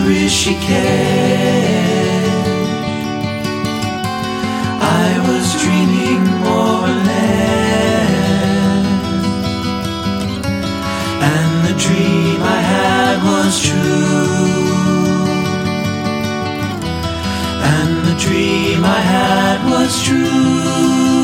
Rishikesh. I was dreaming more or less, and the dream I had was true, and the dream I had was true.